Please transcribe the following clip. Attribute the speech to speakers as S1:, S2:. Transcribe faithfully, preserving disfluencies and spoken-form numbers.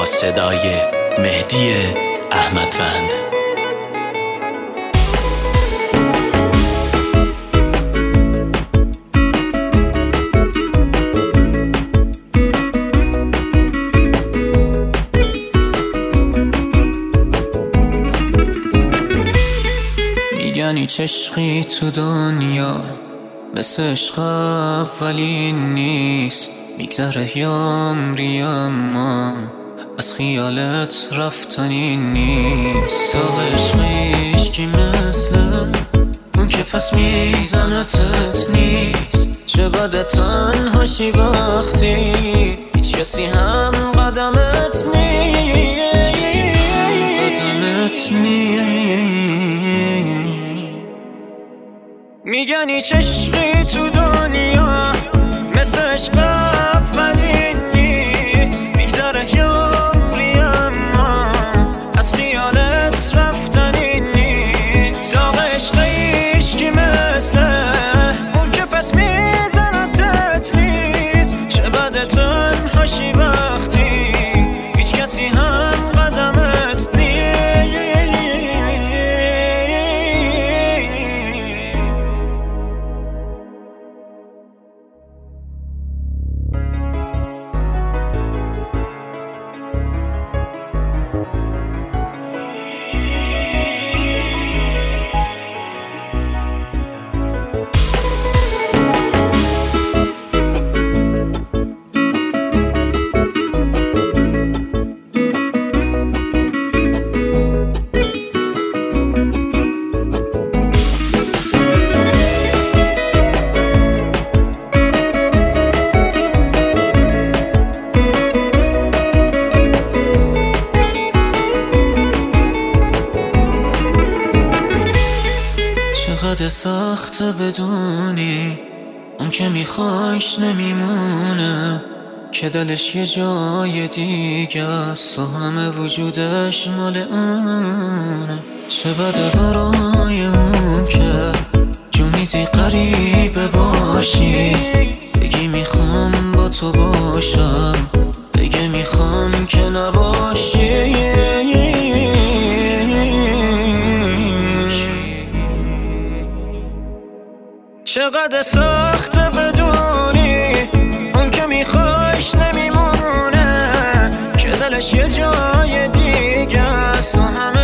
S1: صدای مهدی احمدوند.
S2: میگن هیچ عشقی تو دنیا مثل عشق اولین نیست، میگذره یه عمری اما از خیالت رفتنی نیست. تا عشقیش کی مثل اون که پس میزنتت نیست. چه بده تنهاشی وقتی هیچ کسی هم قدمت نیست، قدمت نیست. میگن هیچ عشقی تو دنیا مثل عشق اولین نیست، میگذره یه عمری اما از خیالت رفتنی نیست. داغ عشقیش کی مثل اون که پس میزنتت نیست. چه بده تنهاشی وقتی هیچ کسی هم قدمت نیست. چقدر سخته بدونی اون که میخوایش نمیمونه، که دلش یه جای دیگه است و همه وجودش مال اونه. چه بده برای اون که جو میدی غریبه باشی، بگی میخوام با تو باشم، بگی میخوام که نباشی. چقدر سخته بدونی اون که میخوایش نمیمونه، که دلش یه جای دیگه است و همه